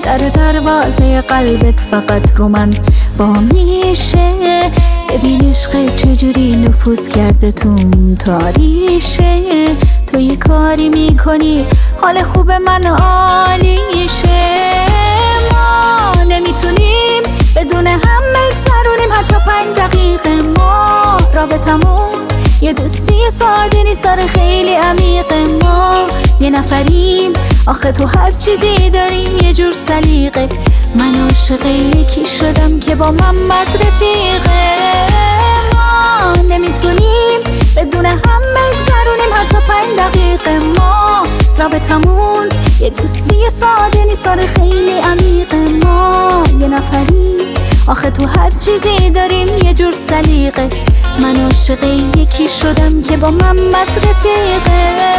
در دروازه قلبت فقط رو من با میشه. ببین عشق چجوری نفوذ کرده توم تاریشه. تو یه کاری میکنی حال خوب من عالیشه. ما نمیتونیم بدون هم بگذرونیم حتی 5 دقیقه. ما رابطمون یه دوستی ساده نیست، آره خیلی عمیقه. ما یه نفریم آخه تو هر چیزی داریم یه جور سلیقه. من عاشق یکی شدم که با محمد رفیقه. ما نمیتونیم بدون هم بگذرونیم حتی 5 دقیقه. ما رابطمون یه دوستی ساده نیست، آره خیلی عمیقه. ما یه نفریم آخه تو هر چیزی داریم یه جور سلیقه. من عاشق یکی شدم که با محمد رفیقه.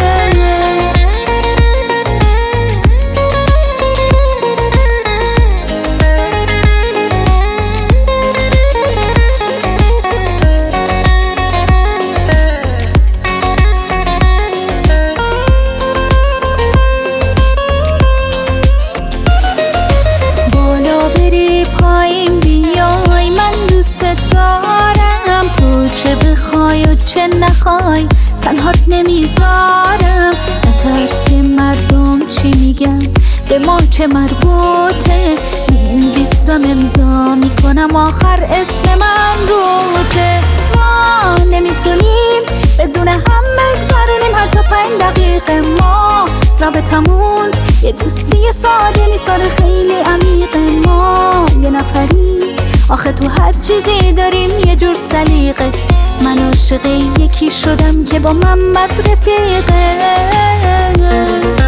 بالا بری پایین بیای من دوست دارم. تو چه بخوای و چه نخوای تنهات نمیذارم. نترس که مردم چی میگن به ما چه مربوطه. می‌نویسم امضا میکنم آخر اسم من روته. ما نمیتونیم بدون هم بگذرونیم حتی 5 دقیقه. ما رابطمون یه دوستی ساده نیست، آره خیلی عمیقه. ما یه نفری آخه تو هر چیزی داریم یه جور سلیقه. من عاشق یکی شدم که با محمد رفیقه.